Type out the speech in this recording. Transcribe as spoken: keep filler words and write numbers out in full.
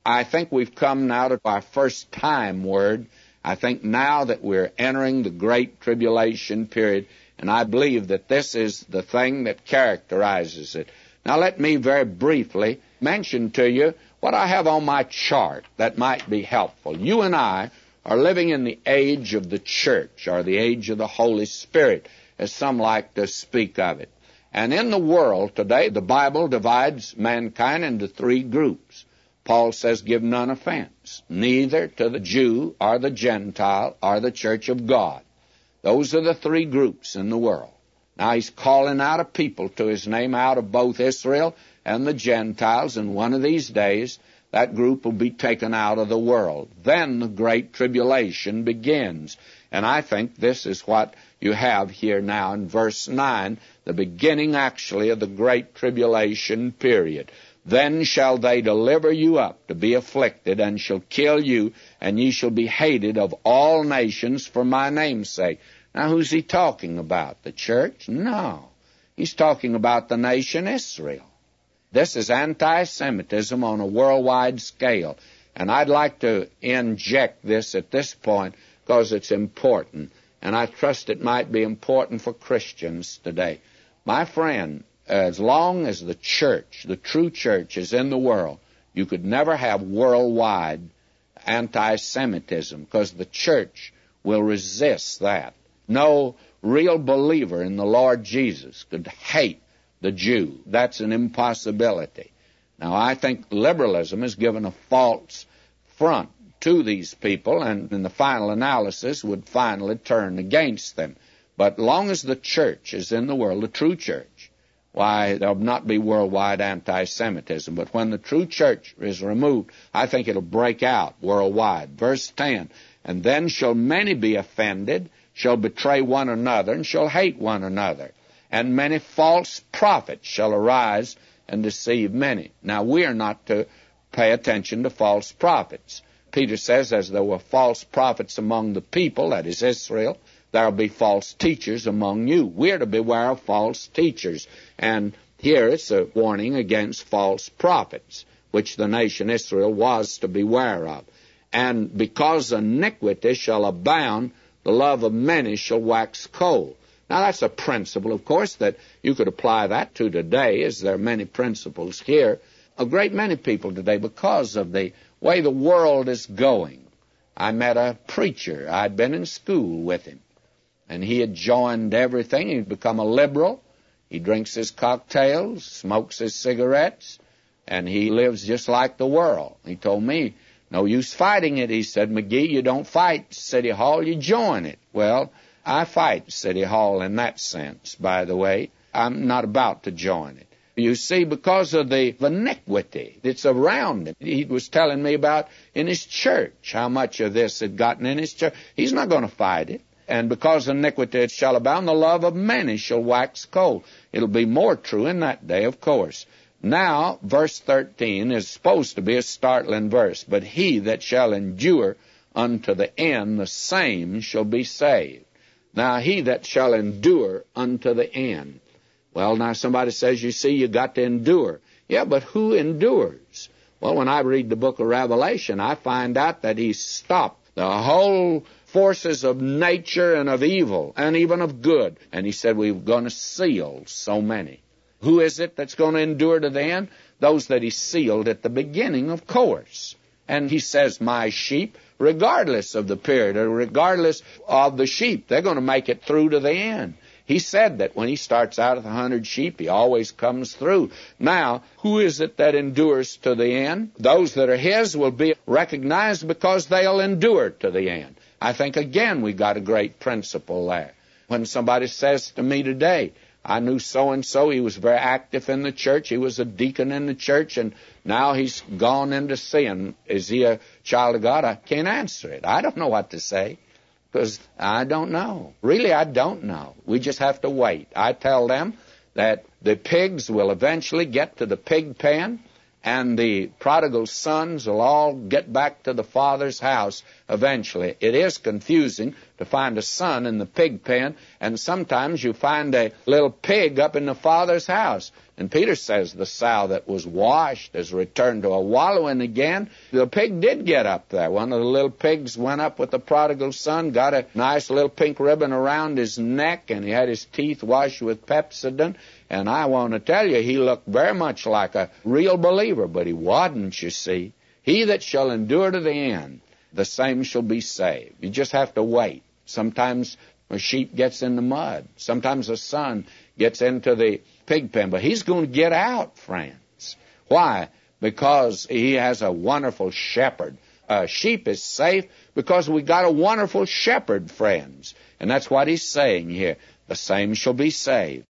I think we've come now to our first time word. I think now that we're entering the Great Tribulation period, and I believe that this is the thing that characterizes it. Now let me very briefly mention to you what I have on my chart that might be helpful. You and I are living in the age of the church, or the age of the Holy Spirit, as some like to speak of it. And in the world today, the Bible divides mankind into three groups. Paul says, give none offense, neither to the Jew or the Gentile or the church of God. Those are the three groups in the world. Now he's calling out a people to his name out of both Israel and the Gentiles, and one of these days that group will be taken out of the world. Then the Great Tribulation begins. And I think this is what you have here now in verse nine, the beginning actually of the Great Tribulation period. Then shall they deliver you up to be afflicted, and shall kill you, and ye shall be hated of all nations for my name's sake. Now who's he talking about? The church? No. He's talking about the nation Israel. This is anti-Semitism on a worldwide scale. And I'd like to inject this at this point because it's important. And I trust it might be important for Christians today. My friend, as long as the church, the true church, is in the world, you could never have worldwide anti-Semitism because the church will resist that. No real believer in the Lord Jesus could hate the Jew. That's an impossibility. Now, I think liberalism has given a false front to these people, and in the final analysis would finally turn against them. But long as the church is in the world, the true church, why, there'll not be worldwide anti-Semitism. But when the true church is removed, I think it'll break out worldwide. Verse ten, and then shall many be offended, shall betray one another, and shall hate one another. And many false prophets shall arise and deceive many. Now, we are not to pay attention to false prophets. Peter says, as there were false prophets among the people, that is Israel, there will be false teachers among you. We are to beware of false teachers. And here it's a warning against false prophets, which the nation Israel was to beware of. And because iniquity shall abound, the love of many shall wax cold. Now, that's a principle, of course, that you could apply that to today, as there are many principles here. A great many people today, because of the way the world is going. I met a preacher. I'd been in school with him, and he had joined everything. He'd become a liberal. He drinks his cocktails, smokes his cigarettes, and he lives just like the world. He told me, no use fighting it. He said, McGee, you don't fight City Hall, you join it. Well, I fight City Hall in that sense, by the way. I'm not about to join it. You see, because of the iniquity that's around him. He was telling me about in his church, how much of this had gotten in his church. He's not going to fight it. And because iniquity shall abound, the love of many shall wax cold. It'll be more true in that day, of course. Now, verse thirteen is supposed to be a startling verse. But he that shall endure unto the end, the same shall be saved. Now, he that shall endure unto the end. Well, now somebody says, you see, you got to endure. Yeah, but who endures? Well, when I read the book of Revelation, I find out that he stopped the whole forces of nature and of evil and even of good. And he said, we're going to seal so many. Who is it that's going to endure to the end? Those that he sealed at the beginning, of course. And he says, my sheep, regardless of the period, or regardless of the sheep, they're going to make it through to the end. He said that when he starts out with a hundred sheep, he always comes through. Now, who is it that endures to the end? Those that are his will be recognized because they'll endure to the end. I think, again, we got a great principle there. When somebody says to me today, I knew so-and-so, he was very active in the church, he was a deacon in the church, and now he's gone into sin. Is he a child of God? I can't answer it. I don't know what to say, because I don't know. Really, I don't know. We just have to wait. I tell them that the pigs will eventually get to the pig pen, and the prodigal sons will all get back to the Father's house eventually. It is confusing to find a son in the pig pen, and sometimes you find a little pig up in the father's house. And Peter says the sow that was washed has returned to a wallowing again. The pig did get up there. One of the little pigs went up with the prodigal son, got a nice little pink ribbon around his neck, and he had his teeth washed with Pepsodent. And I want to tell you, he looked very much like a real believer, but he wasn't, you see. He that shall endure to the end, the same shall be saved. You just have to wait. Sometimes a sheep gets in the mud. Sometimes a son gets into the pig pen. But he's going to get out, friends. Why? Because he has a wonderful shepherd. A sheep is safe because we got a wonderful shepherd, friends. And that's what he's saying here. The same shall be saved.